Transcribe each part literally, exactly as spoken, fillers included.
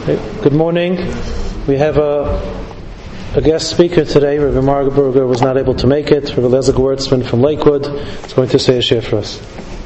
Good morning. We have a, a guest speaker today. Rabbi Margaberger was not able to make it. Rabbi Lezer Gewurtzman from Lakewood is going to say a share for us.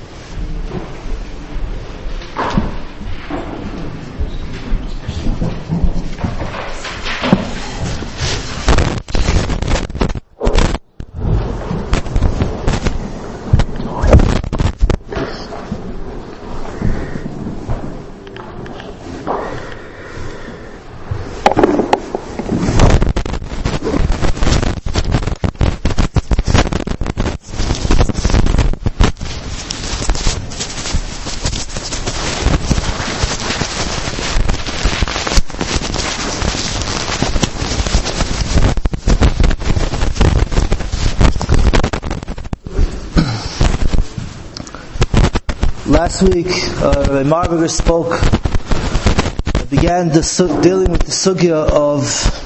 Last week, uh, Rabbi Marberger spoke, began the su- dealing with the sugya of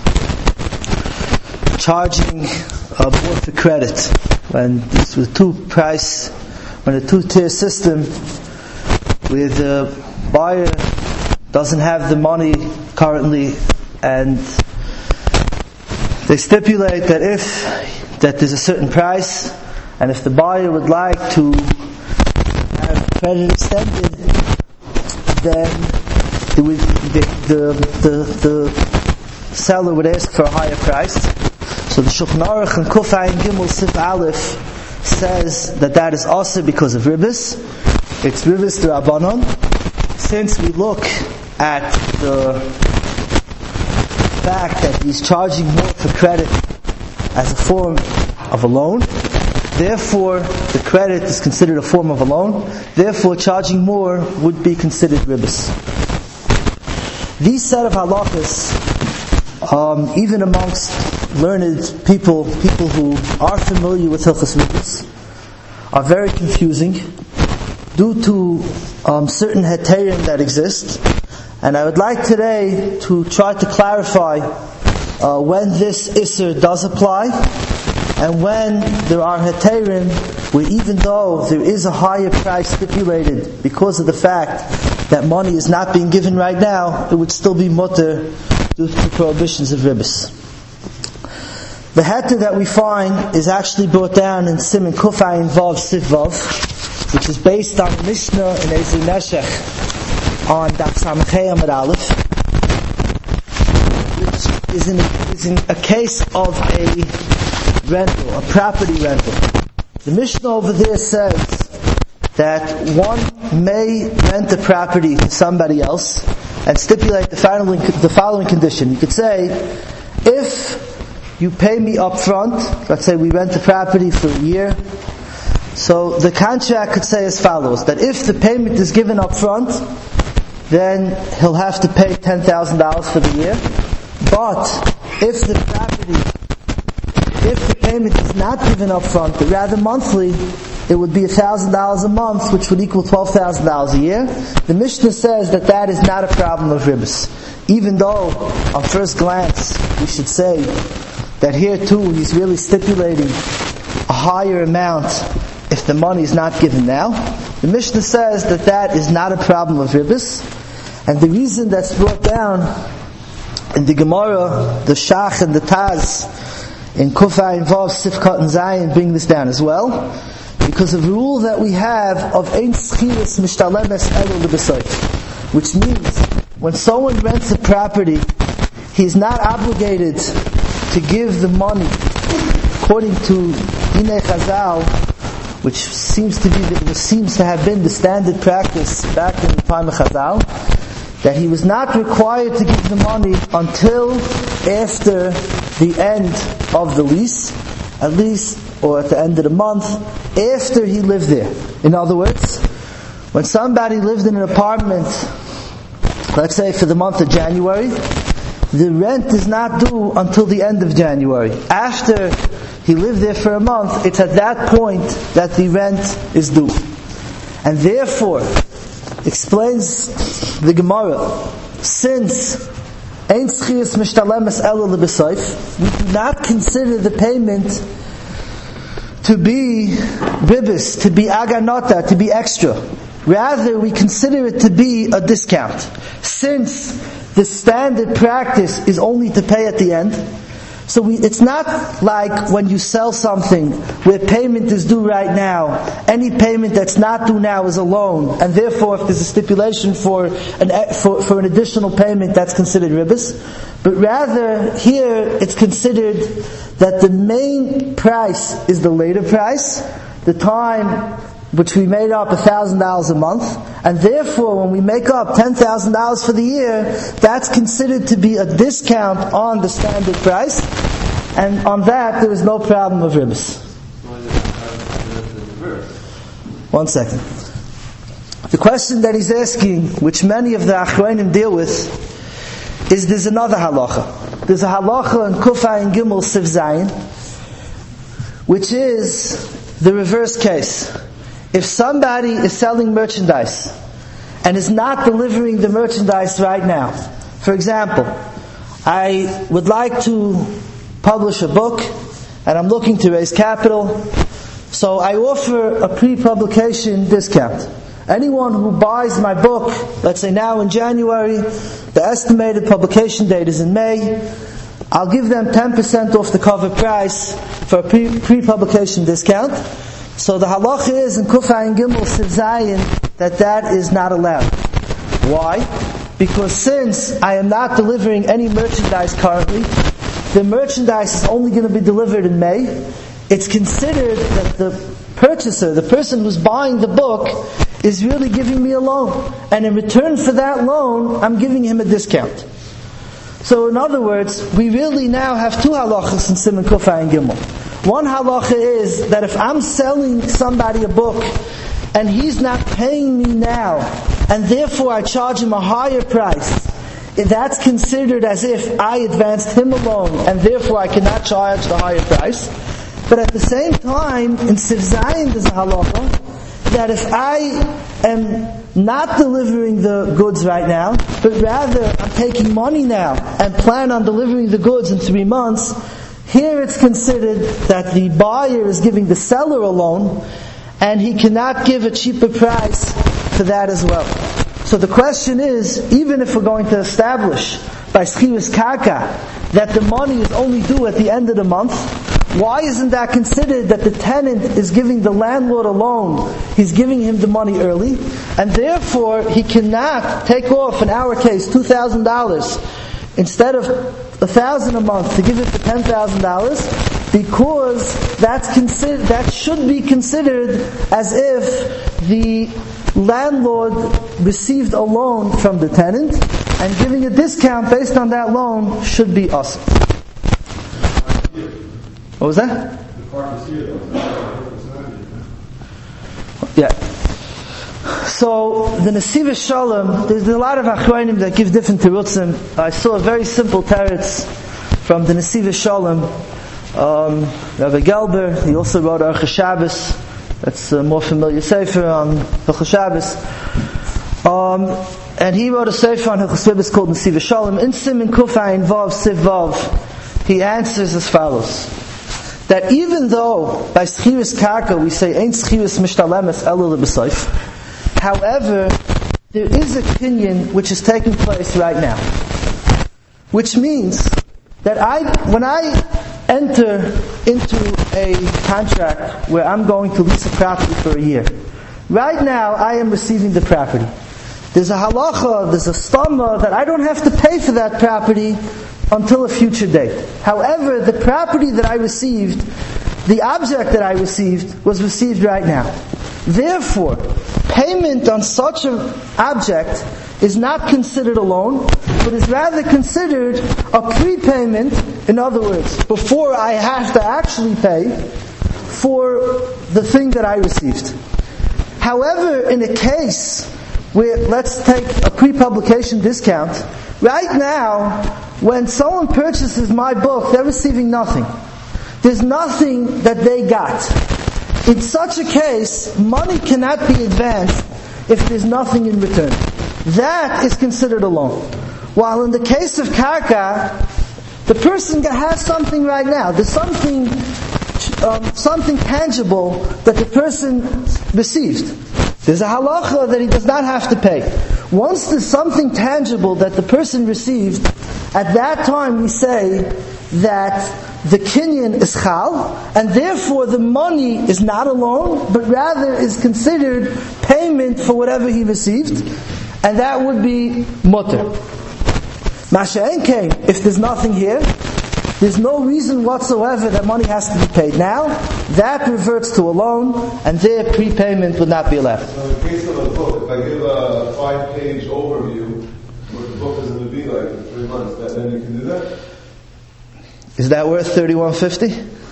charging uh, more for credit. When this was two price, when a two-tier system, where the buyer doesn't have the money currently, and they stipulate that if that there's a certain price, and if the buyer would like to credit extended, then the, the, the, the, the seller would ask for a higher price. So the Shulchan Aruch and Kuf Ayin Gimel Sif Aleph says that that is also because of ribis. It's ribis d'Rabbanan. Since we look at the fact that he's charging more for credit as a form of a loan, therefore, the credit is considered a form of a loan. Therefore, charging more would be considered ribis. These set of halachas, um, even amongst learned people, people who are familiar with hilchos ribis, are very confusing due to um, certain heterim that exist. And I would like today to try to clarify uh, when this isser does apply, and when there are heterim where even though there is a higher price stipulated because of the fact that money is not being given right now, it would still be mutter due to prohibitions of ribis. The heter that we find is actually brought down in Siman Kuf Ayin Vav Sif Vav, which is based on the Mishnah in Ezri Neshech on Daf Samachei Amud Aleph, which is in, is in a case of a rental, a property rental. The Mishnah over there says that one may rent a property to somebody else and stipulate the following, the following condition. You could say, if you pay me up front, let's say we rent a property for a year, so the contract could say as follows, that if the payment is given up front, then he'll have to pay ten thousand dollars for the year. But if the property If the payment is not given up front, but rather monthly, it would be one thousand dollars a month, which would equal twelve thousand dollars a year. The Mishnah says that that is not a problem of ribis. Even though, on first glance, we should say that here too, he's really stipulating a higher amount if the money is not given now. The Mishnah says that that is not a problem of ribis. And the reason that's brought down in the Gemara, the Shach and the Taz, in Kuf Ayin Vav Sifkat and Zayin bring this down as well, because of the rule that we have of Ein Schiris Mishtalemes Elo Lebesayf, which means when someone rents a property, he's not obligated to give the money according to Dinei Chazal, which seems to be the, seems to have been the standard practice back in the time of Chazal, that he was not required to give the money until after the end of the lease, at least, or at the end of the month, after he lived there. In other words, when somebody lived in an apartment, let's say for the month of January, the rent is not due until the end of January. After he lived there for a month, it's at that point that the rent is due. And therefore, explains the Gemara, since Ein Schiris Mishtalemes Elo Lebesayf, we do not consider the payment to be ribis, to be aganota, to be extra. Rather, we consider it to be a discount. Since the standard practice is only to pay at the end. So we, it's not like when you sell something where payment is due right now. Any payment that's not due now is a loan, and therefore if there's a stipulation for an for, for an additional payment, that's considered ribos. But rather here it's considered that the main price is the later price, the time which we made up a thousand dollars a month, and therefore when we make up ten thousand dollars for the year, that's considered to be a discount on the standard price, and on that there is no problem of ribos. One second. The question that he's asking, which many of the Achronim deal with, is there's another halacha. There's a halacha in Kufay and Gimel Siv Zayin, which is the reverse case. If somebody is selling merchandise and is not delivering the merchandise right now, for example, I would like to publish a book and I'm looking to raise capital, so I offer a pre-publication discount. Anyone who buys my book, let's say now in January, the estimated publication date is in May, I'll give them ten percent off the cover price for a pre- pre-publication discount. So the halacha is in Kufay and Gimel Siv Zayin that that is not allowed. Why? Because since I am not delivering any merchandise currently, the merchandise is only going to be delivered in May. It's considered that the purchaser, the person who's buying the book, is really giving me a loan. And in return for that loan, I'm giving him a discount. So in other words, we really now have two halachas in Siman Kufay and Gimel. One halacha is that if I'm selling somebody a book and he's not paying me now, and therefore I charge him a higher price, that's considered as if I advanced him a loan, and therefore I cannot charge the higher price. But at the same time, in Siv Zayin there's a halacha that if I am not delivering the goods right now, but rather I'm taking money now and plan on delivering the goods in three months, here it's considered that the buyer is giving the seller a loan, and he cannot give a cheaper price for that as well. So the question is, even if we're going to establish by Schiras Karka that the money is only due at the end of the month, why isn't that considered that the tenant is giving the landlord a loan? He's giving him the money early, and therefore he cannot take off, in our case, two thousand dollars instead of a thousand a month to give it for ten thousand dollars, because that's considered, that should be considered as if the landlord received a loan from the tenant, and giving a discount based on that loan should be us. What was that? Yeah. So the Nesiva Shalom, there's a lot of Achronim that give different terutzim. I saw a very simple teretz from the Nesiva Shalom. Um, Rabbi Gelber, he also wrote Archa Shabbos. That's a more familiar sefer on Hilchos Shabbos. Um, and he wrote a sefer on Hilchos Shabbos called Nesiva Shalom. In Siman Kufay Vav Siv Vav, he answers as follows: that even though by Schiras Karka we say Ein Schiras Mishtalemes Elu L'B'Soif, however, there is a opinion which is taking place right now, which means that I, when I enter into a contract where I'm going to lease a property for a year, right now I am receiving the property. There's a halacha, there's a stama that I don't have to pay for that property until a future date. However, the property that I received, the object that I received, was received right now. Therefore, payment on such an object is not considered a loan, but is rather considered a prepayment. In other words, before I have to actually pay for the thing that I received. However, in a case where, let's take a pre-publication discount, right now, when someone purchases my book, they're receiving nothing. There's nothing that they got. In such a case, money cannot be advanced if there's nothing in return. That is considered a loan. While in the case of Karka, the person has something right now. There's something, um, something tangible that the person received. There's a halacha that he does not have to pay. Once there's something tangible that the person received, at that time we say that the kinyan is chal, and therefore the money is not a loan, but rather is considered payment for whatever he received, and that would be mutter. Masha'en came, if there's nothing here, there's no reason whatsoever that money has to be paid now, that reverts to a loan, and their prepayment would not be allowed. So in the case of a book, if I give a five-page overview, what the book is going to be like in three months, that, then you can do that? Is that worth thirty-one fifty?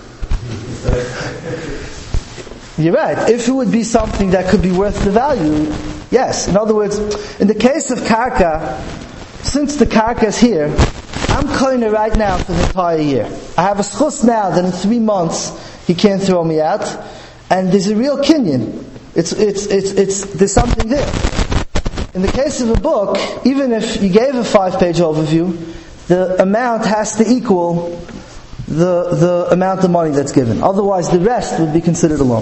You're right. If it would be something that could be worth the value, yes. In other words, in the case of karka, since the karka is here, I'm koine right now for the entire year. I have a schus now that in three months he can't throw me out, and there's a real kinyan. It's it's it's it's there's something there. In the case of a book, even if you gave a five-page overview, the amount has to equal the the amount of money that's given. Otherwise, the rest would be considered a loan.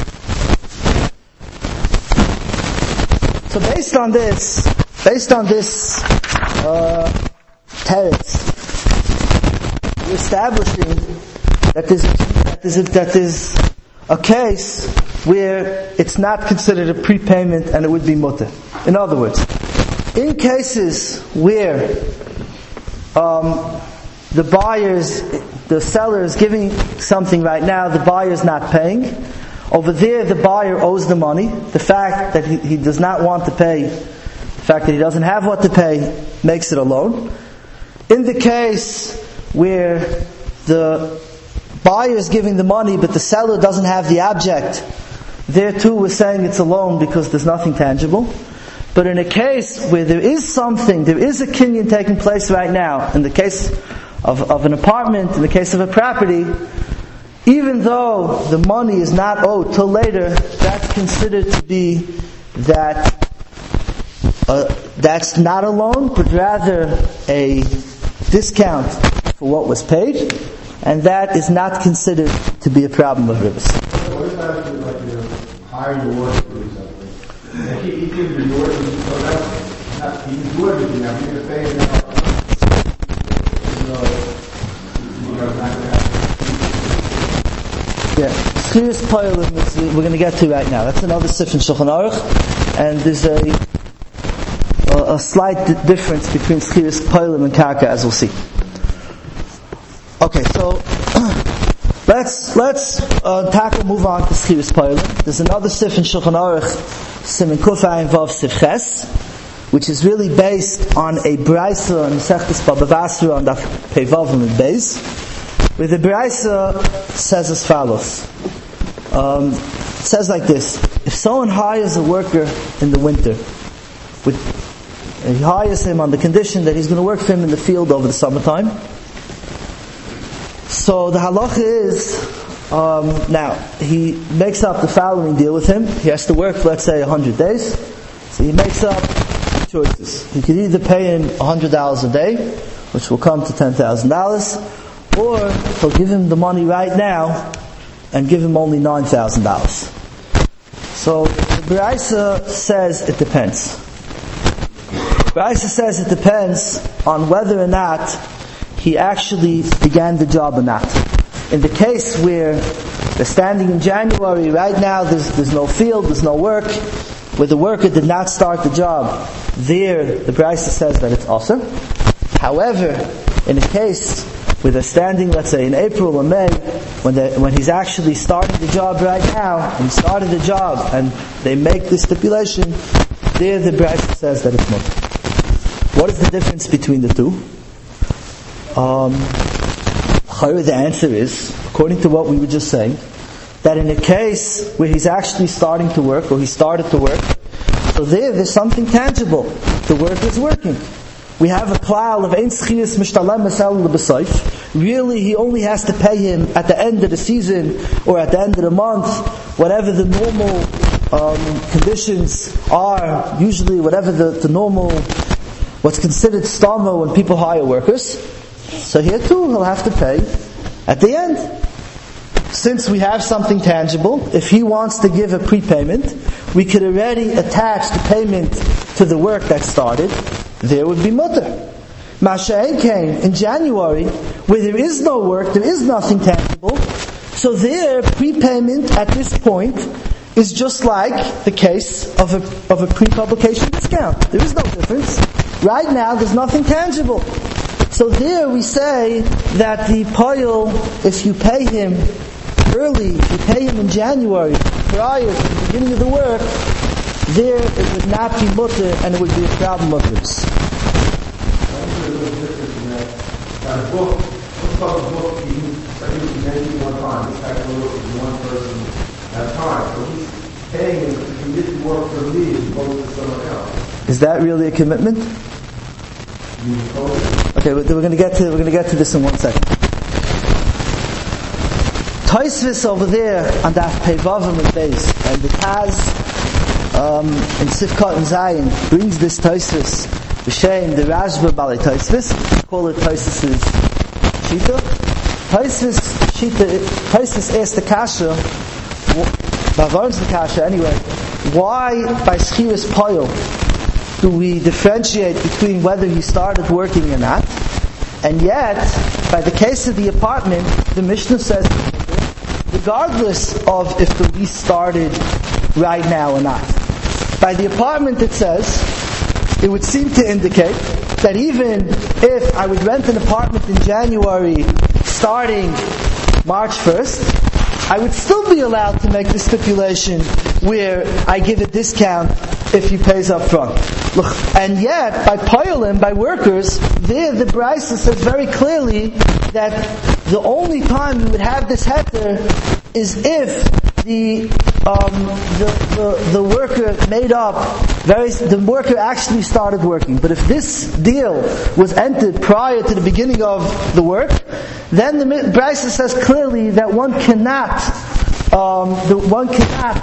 So, based on this, based on this uh, teretz, we're establishing that there's that there's a, that there's a case where it's not considered a prepayment and it would be mutter. In other words, in cases where um, the buyer's, the seller is giving something right now, the buyer's not paying. Over there, the buyer owes the money. The fact that he, he does not want to pay, the fact that he doesn't have what to pay, makes it a loan. In the case where the buyer is giving the money, but the seller doesn't have the object, there too we're saying it's a loan because there's nothing tangible. But in a case where there is something, there is a kinyan taking place right now, in the case of, of an apartment, in the case of a property, even though the money is not owed till later, that's considered to be that uh, that's not a loan, but rather a discount for what was paid, and that is not considered to be a problem of ribos. What if I have to, like, you know, hire your work to do something? Like, he, he gives you your work, so that's not, he can do everything now, he's going to pay it now. So, you know, not going to have Yeah, Schiras Poilim is we're going to get to right now. That's another sif in Shulchan Aruch, and there's a a, a slight di- difference between Schiras Poilim and Karka, as we'll see. Okay, so let's let's uh, tackle move on to Schiras Poilim. There's another sif in Shulchan Aruch, Siman Kuf Ayin Vav Sif Ches, which is really based on a brayso and Masechtas Baba Basra on Daf Pei Vav and Beis, where the brayso says as follows. Um, it says like this: if someone hires a worker in the winter, with, and he hires him on the condition that he's going to work for him in the field over the summertime, so the halacha is, um, now, he makes up the following deal with him. He has to work for, let's say, one hundred days. So he makes up two choices. He could either pay him one hundred dollars a day, which will come to ten thousand dollars, or he'll give him the money right now and give him only nine thousand dollars. So the Baraisa says it depends. The Baraisa says it depends on whether or not he actually began the job or not. In the case where they're standing in January, right now there's, there's no field, there's no work, where the worker did not start the job, there the Baraisa says that it's awesome. However, in a case where they're standing, let's say in April or May, when they, when he's actually starting the job right now, and he started the job, and they make this stipulation, there the Baraisa says that it's mutter. What is the difference between the two? Um, the answer is, according to what we were just saying, that in a case where he's actually starting to work, or he started to work, so there, there's something tangible. The work is working. We have a klal of ein schias mishtalem mesel lebesayf. Really, he only has to pay him at the end of the season or at the end of the month, whatever the normal um, conditions are. Usually, whatever the, the normal, what's considered stama when people hire workers. So here too, he'll have to pay at the end. Since we have something tangible, if he wants to give a prepayment, we could already attach the payment to the work that started, there would be mutter. Masha'en came in January, where there is no work, there is nothing tangible, so their prepayment at this point is just like the case of a, of a pre-publication discount. There is no difference. Right now, there's nothing tangible. So there we say that the poil, if you pay him early, if you pay him in January, prior to the beginning of the work, there it would not be mutter and it would be a problem of yours. A book, let's talk a book, he was making one time, this guy can work with one person at a time, so he's paying him to commit to work for me as opposed to someone else. Is that really a commitment? Okay, we're going to get to we're going to get to this in one second. Tosfos over there on that Pevavim and Beis, and the Taz um, in Sifkat and Zayin brings this Tosfos, B'Shem the Rashba Bali Tosfos. Call it Tosfos' Shita. Tosfos Shita. Tosfos asked the Kasha, Bavarim's the Kasha anyway. Why by Schiras Poil do we differentiate between whether he started working or not? And yet, by the case of the apartment, the Mishnah says, regardless of if the lease started right now or not. By the apartment it says, it would seem to indicate that even if I would rent an apartment in January starting March first, I would still be allowed to make the stipulation where I give a discount if he pays up front. Look, and yet, by poilim, by workers, there the Brisa says very clearly that the only time you would have this heter is if the um, the, the the worker made up very the worker actually started working. But if this deal was entered prior to the beginning of the work, then the Brisa says clearly that one cannot um, the one cannot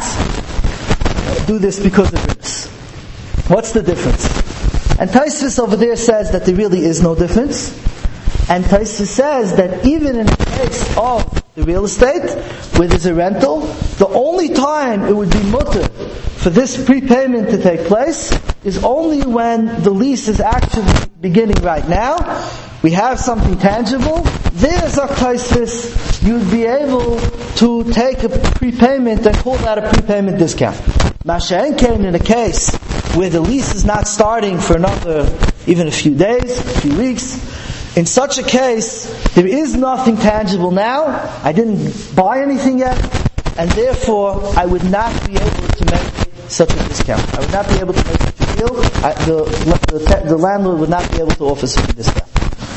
do this because of this. What's the difference? And Tosfos over there says that there really is no difference. And Tosfos says that even in the case of the real estate, where there's a rental, the only time it would be mutter for this prepayment to take place is only when the lease is actually beginning right now. We have something tangible. There's a Tosfos, you'd be able to take a prepayment and call that a prepayment discount. Masha'en came in a case where the lease is not starting for another, even a few days, a few weeks. In such a case, there is nothing tangible now. I didn't buy anything yet, and therefore I would not be able to make such a discount. I would not be able to make such a deal. I, the, the, the landlord would not be able to offer such a discount.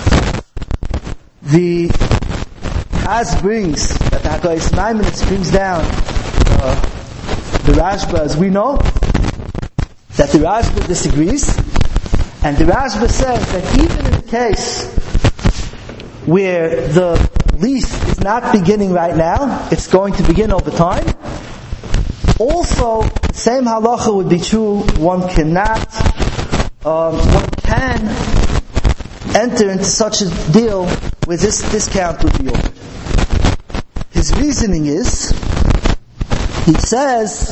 The Taz brings, that the Haggais Maimonides brings down uh, the Rashba, as we know, that the Rashba disagrees, and the Rashba says that even in the case where the lease is not beginning right now, it's going to begin over time. Also, the same halacha would be true. One cannot, um, one can enter into such a deal where this discount would be offered. His reasoning is, he says,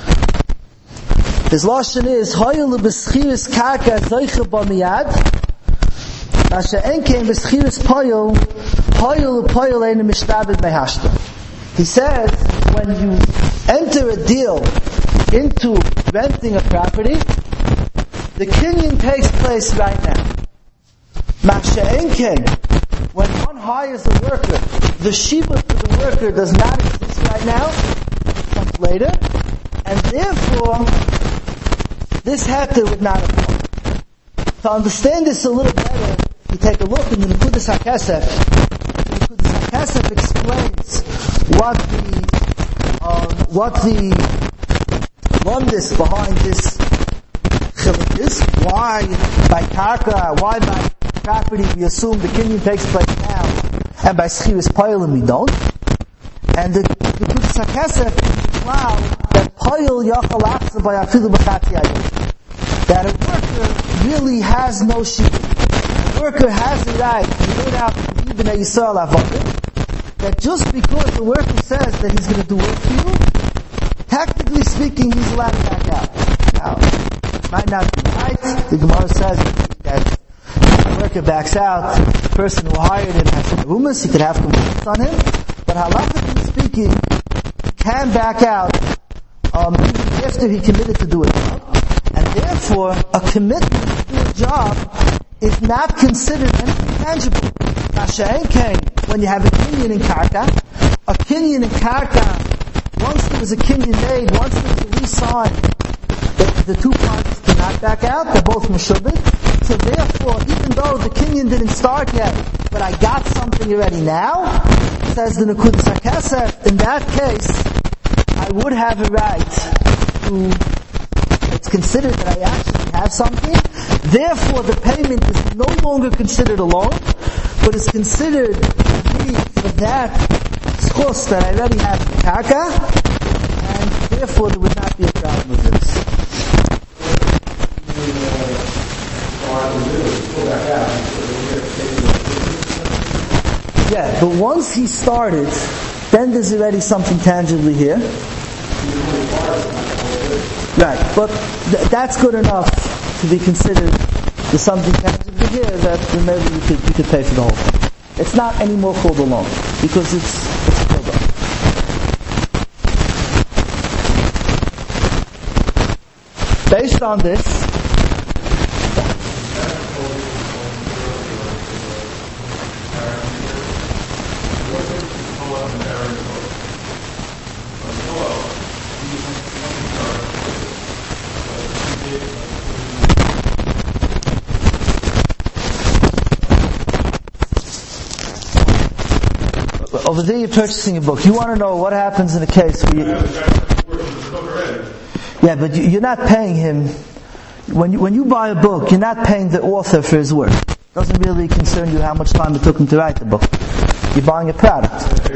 his lashon is Hayul b'schiris karka zoicha b'miyad, masha'en kein b'schiris poyel Hayul poyel ein mishtabed mehashta. He says when you enter a deal into renting a property, the kinyan takes place right now. Masha'en kein, when one hires a worker, the shiva for the worker does not exist right now, it comes later, and therefore this heter would not apply. To understand this a little better, you take a look in the Nekudas HaKesef. The Nekudas HaKesef explains what the um, what the londis behind this chiluk is. Why by karka? Why by property we assume the kinyan takes place now, and by schiras poilim we don't? And the Nekudas HaKesef allow that poil yachal achsa by afilu b'chati ayot. That a worker really has no sheep. A worker has the right to put out even a Yisrael avodah, that just because the worker says that he's going to do work for you, tactically speaking, he's allowed to back out. Now, might not be right. The Gemara says that the worker backs out, the person who hired him has rumus, he could have complaints on him, but halachically speaking, he can back out um, even after he committed to do a job, and therefore a commitment to do a job is not considered anything tangible. Masha'en came when you have a kinyan in karka, a kinyan in karka, once there was a kinyan made, once there was a lease signed, the, the two parties cannot back out, they're both meshubit. So therefore, even though the kinyan didn't start yet, but I got something already now, says the Nekudas HaKesef, in that case, I would have a right to, it's considered that I actually have something, therefore the payment is no longer considered a loan, but is considered to be for that schos that I already have in the karka, and therefore there would not be a problem with this. Yeah, but once he started, then there's already something tangibly here. Right, but th- that's good enough to be considered there's something tangibly here that maybe you could, you could pay for the whole thing. It's not anymore called a loan, because it's, it's filled up. Based on this, over there you're purchasing a book. You want to know what happens in a case where you... Yeah, but you're not paying him... When you, when you buy a book, you're not paying the author for his work. It doesn't really concern you how much time it took him to write the book. You're buying a product.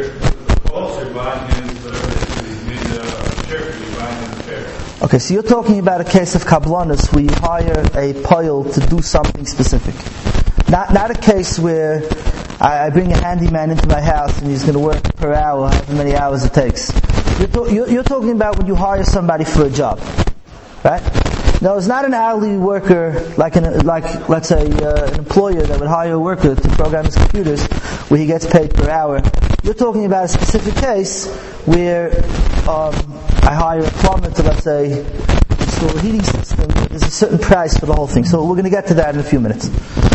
Okay, so you're talking about a case of kablanas where you hire a poil to do something specific. Not not a case where I, I bring a handyman into my house and he's going to work per hour, however many hours it takes. You're, to, you're, you're talking about when you hire somebody for a job, right? No, it's not an hourly worker like an like let's say uh, an employer that would hire a worker to program his computers, where he gets paid per hour. You're talking about a specific case where um, I hire a plumber to, let's say, install a heating system. There's a certain price for the whole thing. So we're going to get to that in a few minutes.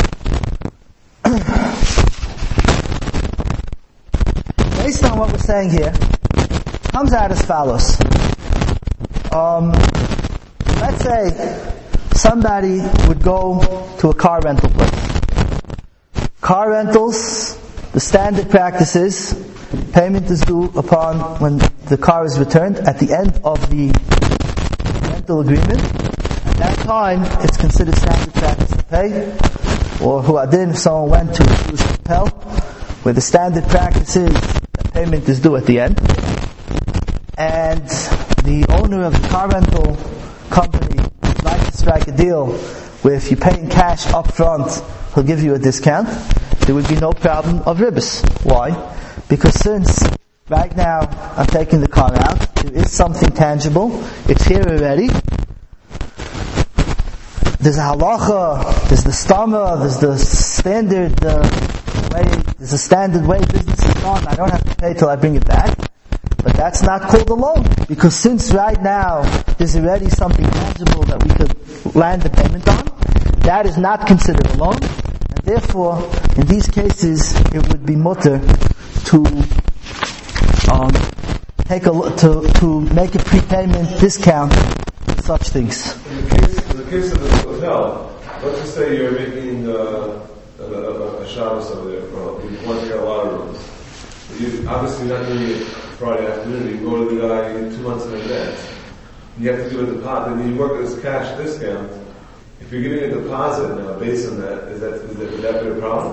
Based on what we're saying here, it comes out as follows. Um, let's say somebody would go to a car rental place. Car rentals, the standard practice is payment is due upon when the car is returned at the end of the rental agreement. At that time, it's considered standard practice to pay. Or huadin, if someone went to a Jewish hotel, where the standard practice is that payment is due at the end. And the owner of the car rental company would like to strike a deal where if you pay in cash up front, he'll give you a discount. There would be no problem of ribbis. Why? Because since right now I'm taking the car out, there is something tangible, it's here already. There's a halacha, there's the stama, there's the standard uh, way, there's a standard way business is done. I don't have to pay till I bring it back. But that's not called a loan, because since right now there's already something tangible that we could land the payment on, that is not considered a loan. Therefore, in these cases, it would be mutter to um, take a to to make a prepayment discount for such things. In the case, in the case of the hotel, let's just say you're making uh, a, a, a Shabbos over there. For, you want to get a lot of rooms. You obviously not doing it Friday afternoon. You go to the guy two months in advance. You have to do a deposit, and you work this cash discount. If you're giving a deposit now based on that, is that, is that, would that be a problem?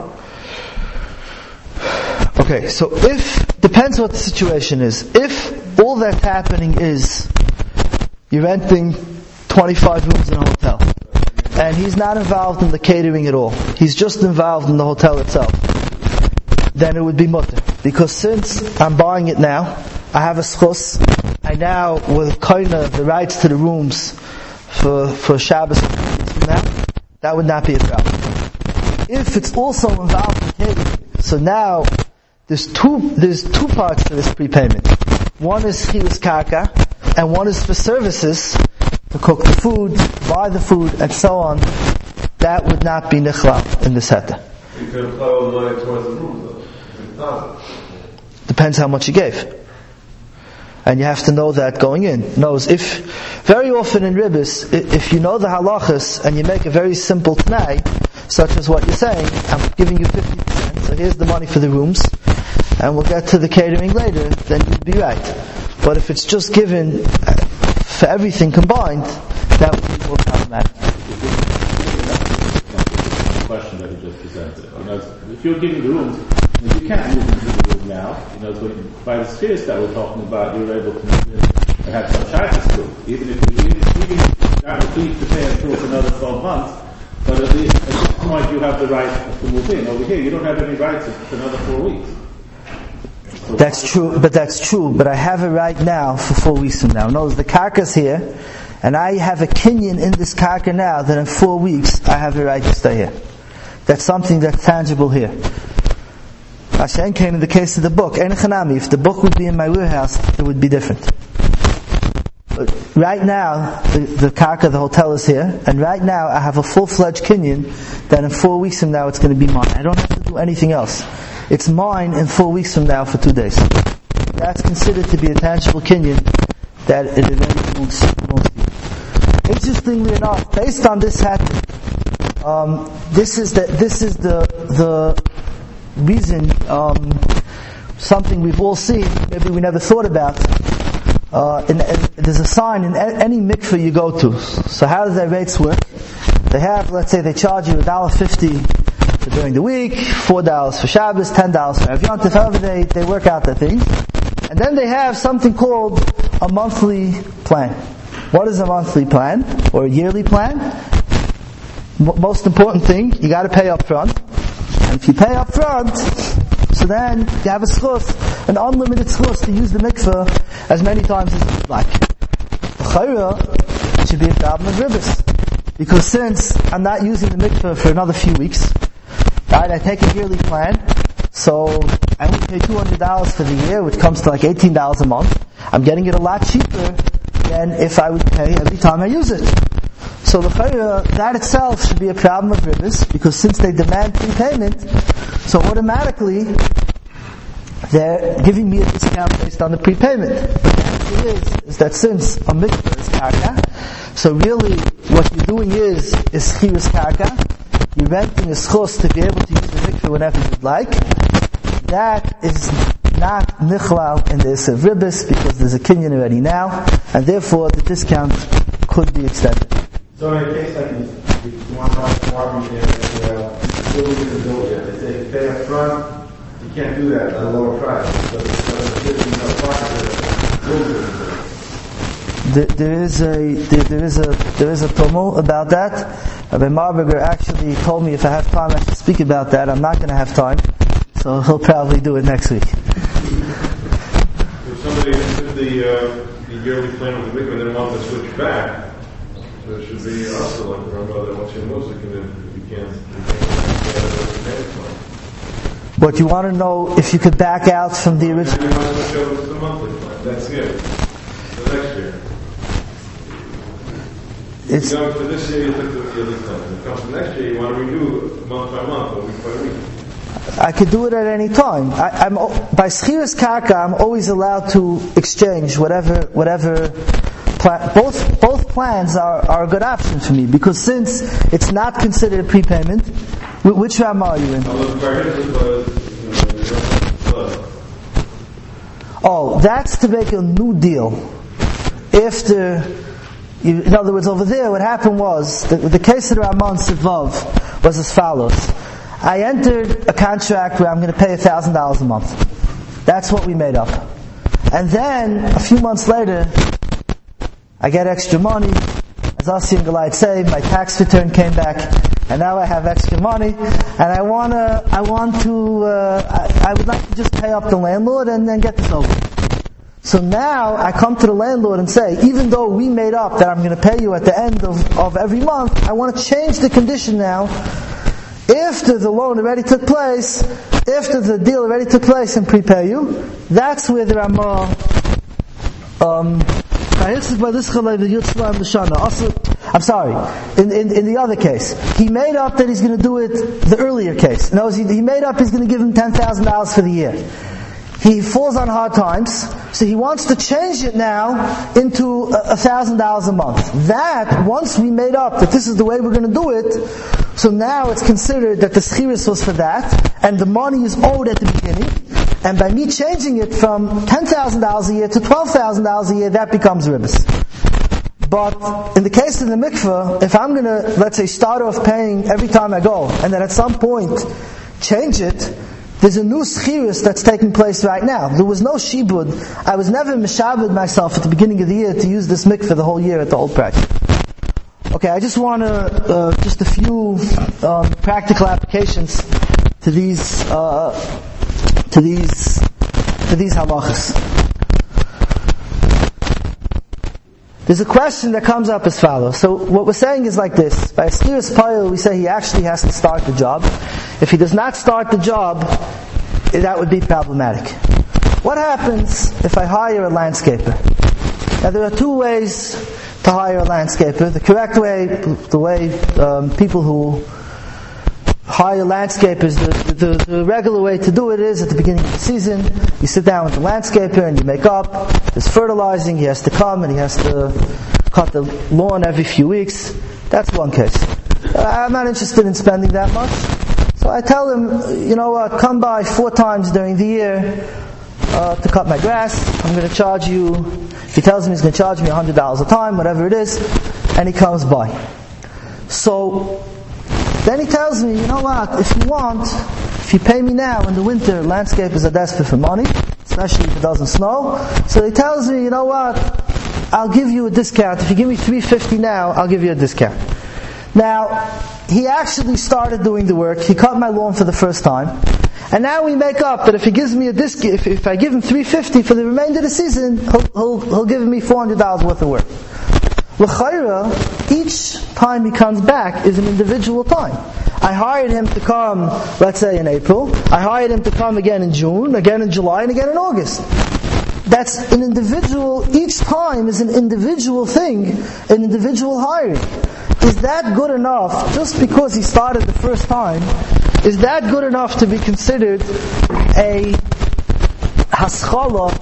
Okay, so if, depends what the situation is. If all that's happening is you're renting twenty-five rooms in a hotel, and he's not involved in the catering at all, he's just involved in the hotel itself, then it would be mutter. Because since I'm buying it now, I have a schus, I now, with kinda the rights to the rooms, for, for Shabbos from now, that would not be a problem. If it's also involved in catering, so now there's two, there's two parts to this prepayment. One is chiyus karka, and one is for services, to cook the food, buy the food, and so on. That would not be nichlal in this heter. You could apply all the money towards the room, though. Depends how much you gave. And you have to know that going in. Knows if, very often in ribbis, if you know the halachas and you make a very simple t'nai, such as what you're saying, I'm giving you fifty percent, so here's the money for the rooms, and we'll get to the catering later, then you'd be right. But if it's just given for everything combined, that would be more problematic. The question that he just presented. You know, if you're giving the rooms, you can't move into the room now. You know, so by the spheres that we're talking about, you're able to move in and have some shaykhs too. Even if you even have to keep to pay until for another twelve months, but at least at this point you have the right to move in. Over here, you don't have any rights for another four weeks. So that's true, but that's true. But I have it right now for four weeks from now. Notice the karka's here, and I have a kinyan in this karka now that in four weeks I have the right to stay here. That's something that's tangible here. Hashem came in the case of the book. En chanami, if the book would be in my warehouse, it would be different. But right now, the, the karka, the hotel is here, and right now I have a full-fledged kinyan that in four weeks from now it's going to be mine. I don't have to do anything else. It's mine in four weeks from now for two days. That's considered to be a tangible kinyan that it eventually won't be. Interestingly enough, based on this happen, um, this is the this is the the reason, um, something we've all seen, maybe we never thought about. Uh, in, in, there's a sign in any mikveh you go to. So how do their rates work? They have, let's say, they charge you a dollar fifty for during the week, four dollars for Shabbos, ten dollars for Erev Yontif. However, they they work out their things, and then they have something called a monthly plan. What is a monthly plan or a yearly plan? M- most important thing, you got to pay up front. And if you pay up front, so then you have a schus, an unlimited schus to use the mikveh as many times as you'd like. It should be a problem of ribbis. Because since I'm not using the mikveh for another few weeks, right, I take a yearly plan, so I only pay two hundred dollars for the year, which comes to like eighteen dollars a month. I'm getting it a lot cheaper than if I would pay every time I use it. So the that itself should be a problem of ribbis, because since they demand prepayment, so automatically they're giving me a discount based on the prepayment. But the answer is, is that since a mikveh is karka, so really what you're doing is is chiyus karka. You're renting a schos to be able to use the mikveh whenever you'd like. That is not nichlal in the Isser of ribbis, because there's a kinyan already now, and therefore the discount could be extended. So in a case like this, if you want to buy an apartment there, uh, building in the building, they say if you pay up front, you can't do that at a lower price. So there, there is a there, there is a there is a promo about that. Rabbi Marburger actually told me if I have time I should speak about that. I'm not going to have time, so he'll probably do it next week. If somebody did the, uh, the yearly plan with the mikveh and then wants to switch back, there should be also like remember that once you're music and then you can't, you can't get it. But you want to know if you could back out from the original. You want to show the monthly plan. That's it. The next year. It's, you know, for this year you took the yearly plan. When it comes to next year, you want to renew month by month or week by week. I could do it at any time. I, I'm by schiras karka. I'm always allowed to exchange whatever whatever. Plan, both both plans are, are a good option for me, because since it's not considered a prepayment, which ram are you in? Oh, that's to make a new deal. If the, in other words, over there, what happened was the, the case of the Ramon Sivav was as follows: I entered a contract where I'm going to pay a thousand dollars a month. That's what we made up, and then a few months later, I get extra money. As Asi and Galite say, my tax return came back, and now I have extra money, and I wanna, I want to, uh, I, I would like to just pay up the landlord and then get this over. So now I come to the landlord and say, even though we made up that I'm going to pay you at the end of, of every month, I want to change the condition now. After the loan already took place, after the deal already took place and prepay you, that's where the Ramah, um, I'm sorry, in, in, in the other case, he made up that he's going to do it the earlier case. No, he, he made up he's going to give him ten thousand dollars for the year. He falls on hard times, so he wants to change it now into a thousand dollars a month. That, once we made up that this is the way we're going to do it, so now it's considered that the schiris was for that, and the money is owed at the beginning, and by me changing it from ten thousand dollars a year to twelve thousand dollars a year, that becomes ribbis. But in the case of the mikveh, if I'm going to, let's say, start off paying every time I go, and then at some point change it, there's a new schiris that's taking place right now. There was no shibud. I was never mishabed myself at the beginning of the year to use this mikveh the whole year at the old practice. Okay, I just want to, uh, just a few um, practical applications to these, uh, to these, to these halachas. There's a question that comes up as follows. So what we're saying is like this. By a schiris payil, we say he actually has to start the job. If he does not start the job, that would be problematic. What happens if I hire a landscaper? Now there are two ways to hire a landscaper. The correct way, the way um, people who hire landscapers, the, the, the regular way to do it is at the beginning of the season, you sit down with the landscaper and you make up. There's fertilizing, he has to come and he has to cut the lawn every few weeks. That's one case. I'm not interested in spending that much. So I tell him, you know what, come by four times during the year uh, to cut my grass. I'm going to charge you, he tells me he's going to charge me one hundred dollars a time, whatever it is, and he comes by. So then he tells me, you know what, if you want, if you pay me now in the winter, landscapers are desperate for money, especially if it doesn't snow. So he tells me, you know what, I'll give you a discount. If you give me three hundred fifty dollars now, I'll give you a discount. Now, he actually started doing the work. He cut my lawn for the first time. And now we make up that if he gives me a disc, if, if I give him three hundred fifty dollars for the remainder of the season, he'll, he'll, he'll give me four hundred dollars worth of work. L'chayra, each time he comes back is an individual time. I hired him to come, let's say in April. I hired him to come again in June, again in July, and again in August. That's an individual, each time is an individual thing, an individual hiring. Is that good enough, just because he started the first time, is that good enough to be considered a haschala?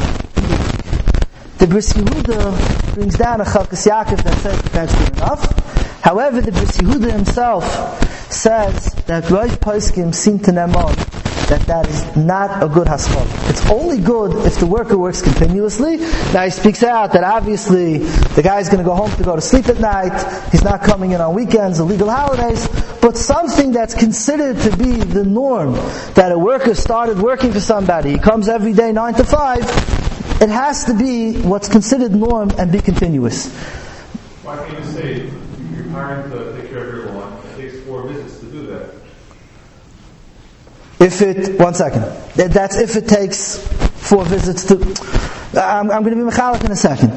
The Bris Yehuda brings down a Chalkas Yaakov that says potentially enough. However, the Bris Yehuda himself says that Rosh Poskim seem to Neman that that is not a good haschala. It's only good if the worker works continuously. Now he speaks out that obviously the guy's going to go home to go to sleep at night, he's not coming in on weekends or legal holidays, but something that's considered to be the norm, that a worker started working for somebody, he comes every day nine to five, it has to be what's considered norm and be continuous. Why can't you say you're hiring to take care of your lawn? It takes four visits to do that. If it, one second. That's if it takes four visits to, I'm, I'm going to be mechalik in a second.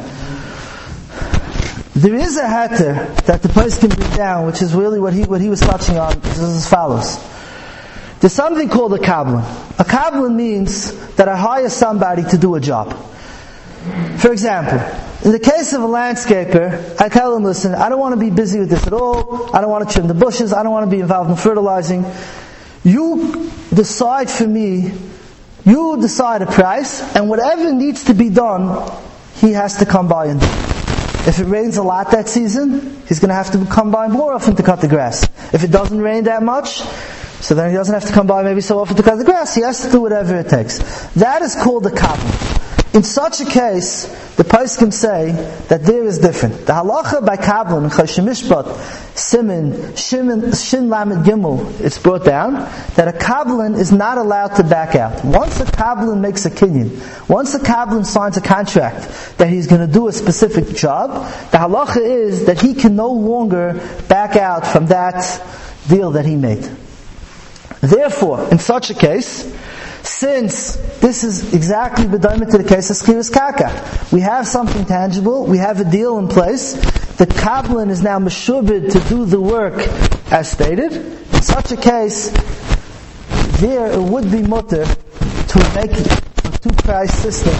There is a heter that the place can bring down, which is really what he, what he was touching on, is as follows. There's something called a kablan. A kablan means that I hire somebody to do a job. For example, in the case of a landscaper, I tell him, listen, I don't want to be busy with this at all, I don't want to trim the bushes, I don't want to be involved in fertilizing. You decide for me, you decide a price, and whatever needs to be done, he has to come by and do. If it rains a lot that season, he's going to have to come by more often to cut the grass. If it doesn't rain that much, so then he doesn't have to come by maybe so often to cut the grass, he has to do whatever it takes. That is called a kablan. In such a case, the poskim say that there is different. The halacha by kablan, Choshen Mishpat, Simin, Shin, Shin Lamed Gimel, it's brought down, that a kablan is not allowed to back out. Once a kablan makes a kinyan, once a kablan signs a contract that he's going to do a specific job, the halacha is that he can no longer back out from that deal that he made. Therefore, in such a case, since this is exactly bedoimah to the case of Schiras Karka. We have something tangible, we have a deal in place, the Kabbalan is now meshubed to do the work as stated. In such a case, there it would be mutter to make a two-price system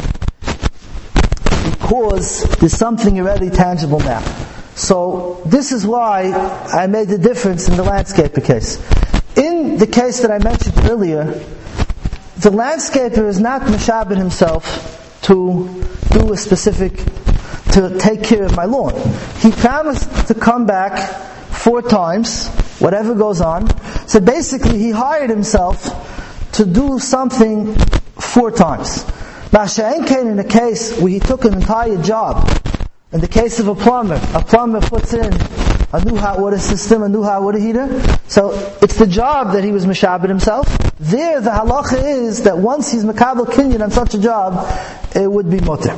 because there's something already tangible now. So this is why I made the difference in the landscaper case. In the case that I mentioned earlier, the landscaper is not meshabed himself to do a specific, to take care of my lawn. He promised to come back four times, whatever goes on. So basically he hired himself to do something four times. Masha'en came in a case where he took an entire job. In the case of a plumber, a plumber puts in a new hot water system, a new hot water heater. So it's the job that he was meshabed himself. There the halacha is that once he's mekabel kinyan on such a job, it would be mutter.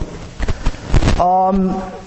Um,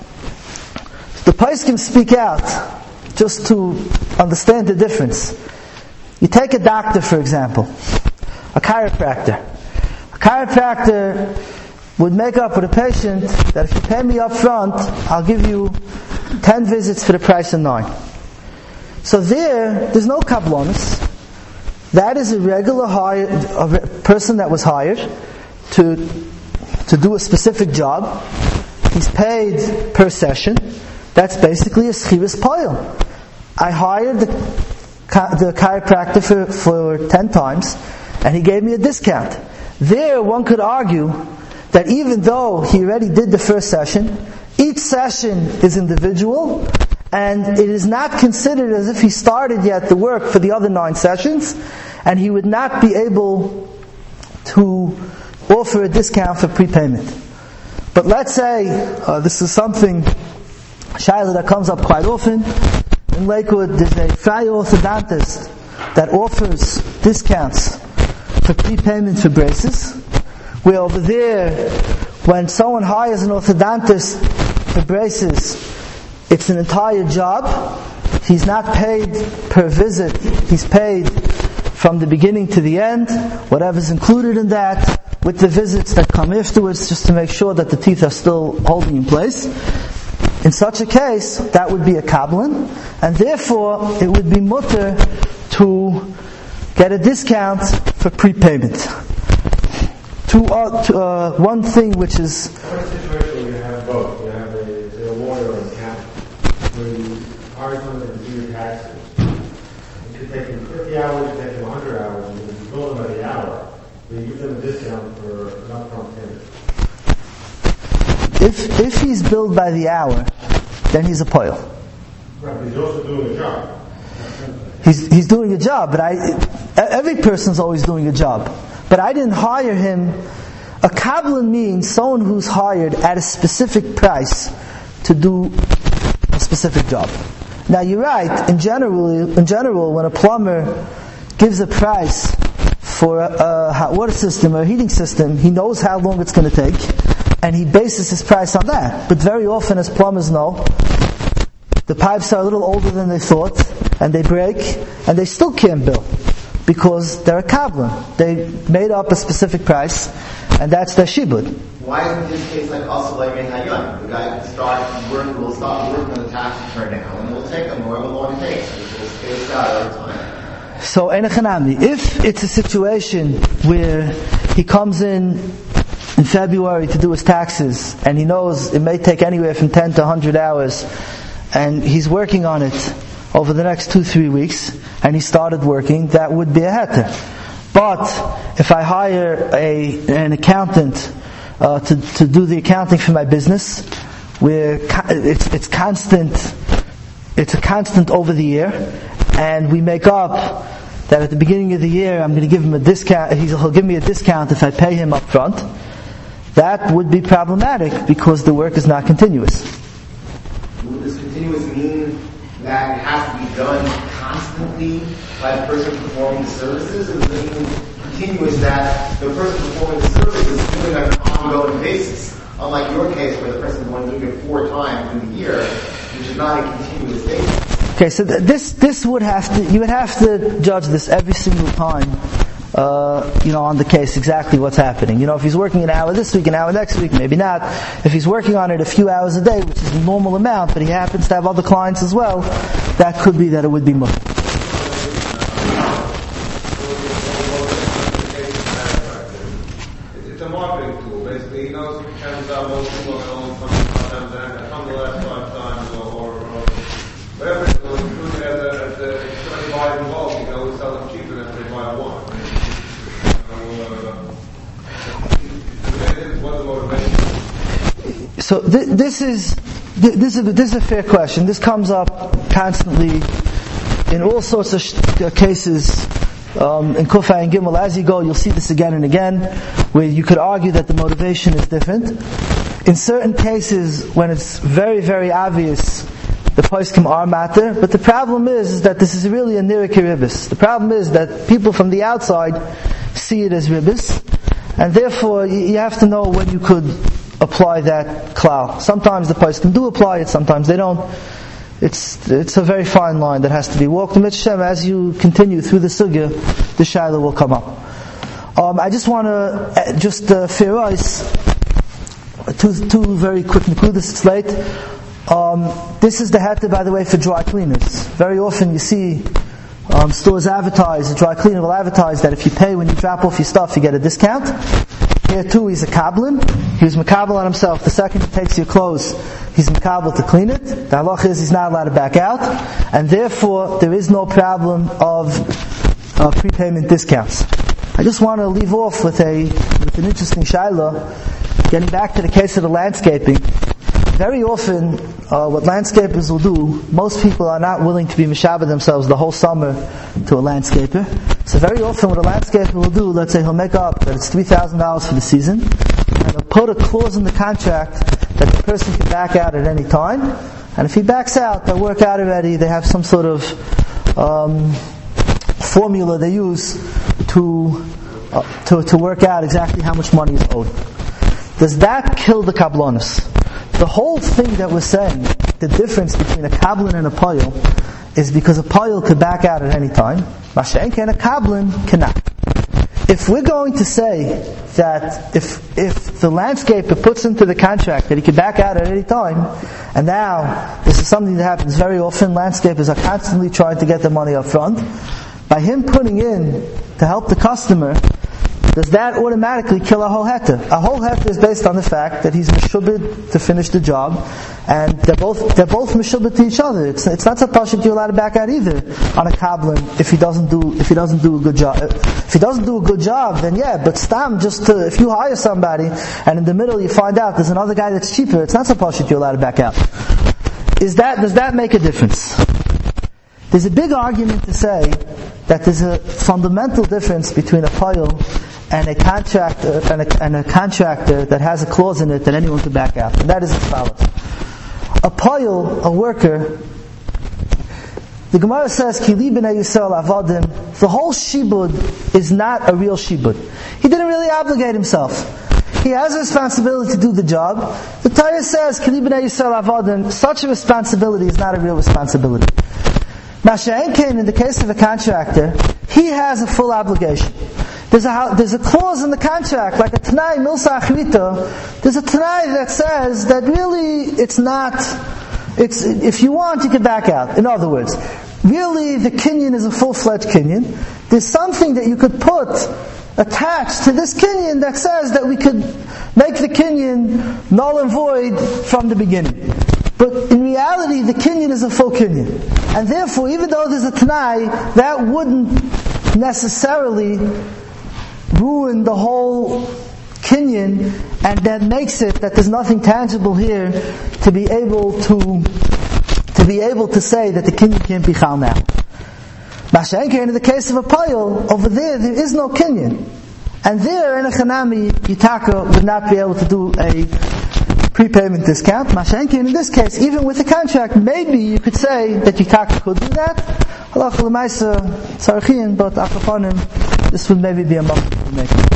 the poskim speak out just to understand the difference. You take a doctor, for example, a chiropractor. A chiropractor would make up with a patient that if you pay me up front, I'll give you ten visits for the price of nine. So there, there's no kablonis. That is a regular hire, a person that was hired to to do a specific job. He's paid per session. That's basically a schiras poil. I hired the the chiropractor for, for ten times, and he gave me a discount. There, one could argue that even though he already did the first session, each session is individual, and it is not considered as if he started yet the work for the other nine sessions, and he would not be able to offer a discount for prepayment. But let's say, uh, this is something, Shaila, that comes up quite often. In Lakewood, there's a Freie orthodontist that offers discounts for prepayment for braces. Where over there, when someone hires an orthodontist for braces, it's an entire job. He's not paid per visit. He's paid from the beginning to the end, whatever's included in that, with the visits that come afterwards, just to make sure that the teeth are still holding in place. In such a case, that would be a kabbalan, and therefore it would be mutter to get a discount for prepayment. To, uh, to uh, one thing which is... What situation where you have both? You have a, say, a lawyer or an accountant, where you hire someone to do your taxes. It could take him fifty hours, it could take him one hundred hours, and you bill them by the hour, but you give them a discount for an upfront payment. If, if he's billed by the hour, then he's a poil. Right, but he's also doing a job. He's, he's doing a job, but I, every person's always doing a job. But I didn't hire him. A kabbalan means someone who's hired at a specific price to do a specific job. Now you're right, in general, in general, when a plumber gives a price for a, a hot water system or a heating system, he knows how long it's going to take, and he bases his price on that. But very often, as plumbers know, the pipes are a little older than they thought, and they break, and they still can't bill. Because they're a kabbalan. They made up a specific price, and that's their shibud. Why isn't this case like also like in Hayyan? The guy starts working, will start working on the tax return now, and it will take them however long it takes. It will stay out every time. So, Enechanami, if it's a situation where he comes in in February to do his taxes, and he knows it may take anywhere from ten to one hundred hours, and he's working on it over the next two, three weeks, and he started working, that would be a heter. But if I hire a an accountant uh, to to do the accounting for my business, where it's it's constant, it's a constant over the year, and we make up that at the beginning of the year I'm going to give him a discount. He'll give me a discount if I pay him up front. That would be problematic because the work is not continuous. Would this continuous mean that it has to be done constantly by the person performing the services? Or does it mean continuous that the person performing the services is doing it on an ongoing basis? Unlike your case where the person is only doing it four times in the year, which is not a continuous basis. Okay, so th- this this would have to, you would have to judge this every single time uh, you know, on the case exactly what's happening. You know, if he's working an hour this week, an hour next week, maybe not. If he's working on it a few hours a day, which is the normal amount, but he happens to have other clients as well, that could be that it would be more. It's a marketing tool. Basically, he knows chances are most people are going to come and come the last five times or, or, or whatever it's going to do. As a, as a, if somebody buys in bulk, you can always sell them cheaper than if they buy one. So th- this is th- this is this is a fair question. This comes up constantly in all sorts of sh- cases. Um, in Kufa and Gimel, as you go, you'll see this again and again, where you could argue that the motivation is different. In certain cases, when it's very, very obvious, the poskim are matter. But the problem is, is that this is really a nirek ribis. The problem is that people from the outside see it as ribis, and therefore you have to know when you could apply that klal. Sometimes the poskim do apply it, sometimes they don't. It's it's a very fine line that has to be walked. And Hashem, as you continue through the sugya, the shaila will come up. Um, I just want to just uh, theorize two two very quick nekudas. It's late. Um, this is the heter, by the way, for dry cleaners. Very often you see um, stores advertise, a dry cleaner will advertise that if you pay when you drop off your stuff, you get a discount. Here too, he's a kablin. He was makabel on himself. The second he takes your clothes, he's makabel to clean it. The halach is he's not allowed to back out, and therefore there is no problem of uh, prepayment discounts. I just want to leave off with a with an interesting shaila. Getting back to the case of the landscaping, very often uh, what landscapers will do, most people are not willing to be mishabed themselves the whole summer to a landscaper. So very often what a landscaper will do, let's say he'll make up that it's three thousand dollars for the season, and he'll put a clause in the contract that the person can back out at any time, and if he backs out, they'll work out already, they have some sort of um, formula they use to, uh, to to work out exactly how much money is owed. Does that kill the kablonis? The whole thing that we're saying, the difference between a kablin and a poil, is because a poil could back out at any time. Mashenke and a kablin cannot. If we're going to say that if if the landscaper puts into the contract that he can back out at any time, and now this is something that happens very often, landscapers are constantly trying to get their money up front, by him putting in to help the customer, does that automatically kill a whole heter? A whole heter is based on the fact that he's meshubed to finish the job, and they're both they're both meshubed to each other. It's it's not so pashut you're allowed to back out either on a kablin if he doesn't do if he doesn't do a good job. If he doesn't do a good job, then yeah. But stam just to, if you hire somebody and in the middle you find out there's another guy that's cheaper, it's not so pashut you're allowed to back out. Is that does that make a difference? There's a big argument to say that there's a fundamental difference between a poil and a contractor and a, and a contractor that has a clause in it that anyone can back out, and that is as follows: a poil, a worker. The Gemara says, "Kili b'nei Yisrael avodim." The whole shibud is not a real shibud. He didn't really obligate himself. He has a responsibility to do the job. The Torah says, "Kili b'nei Yisrael avodim." Such a responsibility is not a real responsibility. Masha'en came in the case of a contractor, he has a full obligation. There's a, there's a clause in the contract, like a Tanai Milsa Achrita. There's a Tanai that says that really it's not, it's, if you want you can back out. In other words, really the kinyan is a full-fledged kinyan. There's something that you could put attached to this kinyan that says that we could make the kinyan null and void from the beginning. But in reality, the kinyan is a full kinyan. And therefore, even though there's a Tanai, that wouldn't necessarily ruin the whole kinyan, and that makes it that there's nothing tangible here to be able to to be able to say that the kinyan can't be chal now. Mashenke, in the case of a poil, over there there is no kinyan, and there in a chanami Yitaka would not be able to do a prepayment discount. Mashenke, in this case, even with the contract, maybe you could say that Yitaka could do that. Halach l'maisa tzarichin, but akapanim, this would maybe be a must to make.